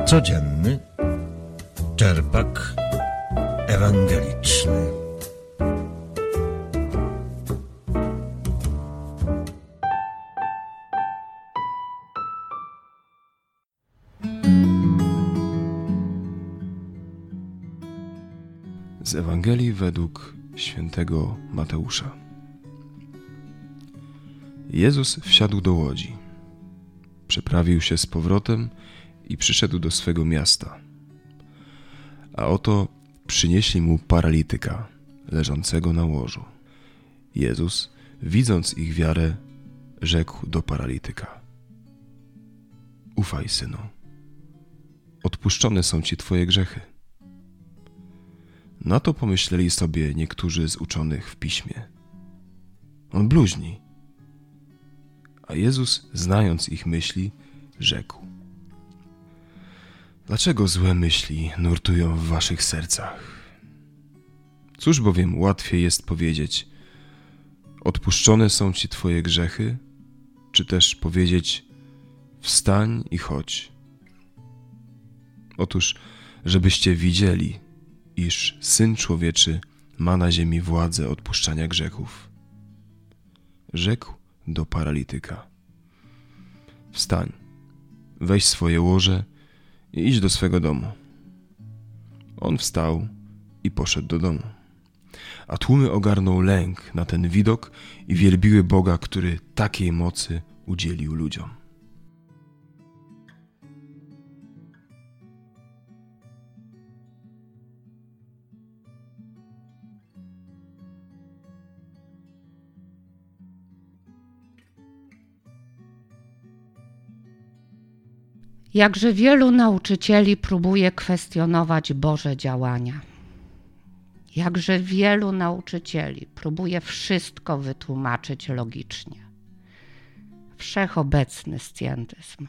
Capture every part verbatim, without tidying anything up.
Codzienny czerpak ewangeliczny. Z Ewangelii według świętego Mateusza. Jezus wsiadł do łodzi, przeprawił się z powrotem i przyszedł do swego miasta. A oto przynieśli mu paralityka, leżącego na łożu. Jezus, widząc ich wiarę, rzekł do paralityka: Ufaj, synu, odpuszczone są ci twoje grzechy. Na to pomyśleli sobie niektórzy z uczonych w piśmie: on bluźni. A Jezus, znając ich myśli, rzekł: dlaczego złe myśli nurtują w waszych sercach? Cóż bowiem łatwiej jest powiedzieć: odpuszczone są ci twoje grzechy, czy też powiedzieć: wstań i chodź? Otóż, żebyście widzieli, iż Syn Człowieczy ma na ziemi władzę odpuszczania grzechów. Rzekł do paralityka: wstań, weź swoje łoże i idź do swego domu. On wstał i poszedł do domu. A tłumy ogarnął lęk na ten widok i wielbiły Boga, który takiej mocy udzielił ludziom. Jakże wielu nauczycieli próbuje kwestionować Boże działania. Jakże wielu nauczycieli próbuje wszystko wytłumaczyć logicznie. Wszechobecny scjentyzm.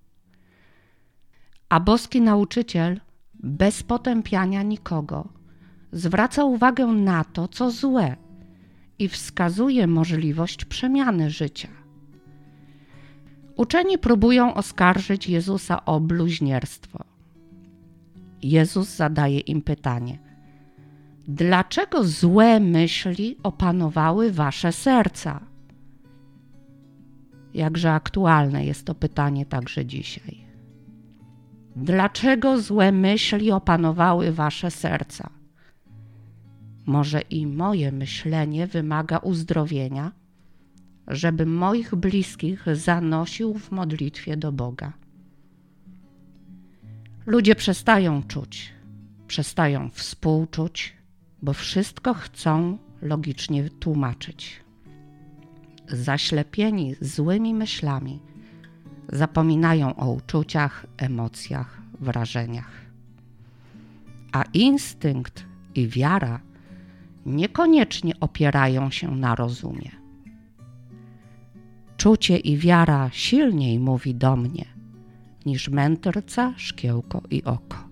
A boski nauczyciel, bez potępiania nikogo, zwraca uwagę na to, co złe i wskazuje możliwość przemiany życia. Uczeni próbują oskarżyć Jezusa o bluźnierstwo. Jezus zadaje im pytanie: dlaczego złe myśli opanowały wasze serca? Jakże aktualne jest to pytanie także dzisiaj. Dlaczego złe myśli opanowały wasze serca? Może i moje myślenie wymaga uzdrowienia, żebym moich bliskich zanosił w modlitwie do Boga. Ludzie przestają czuć, przestają współczuć, bo wszystko chcą logicznie tłumaczyć. Zaślepieni złymi myślami zapominają o uczuciach, emocjach, wrażeniach. A instynkt i wiara niekoniecznie opierają się na rozumie. Czucie i wiara silniej mówi do mnie niż mędrca, szkiełko i oko.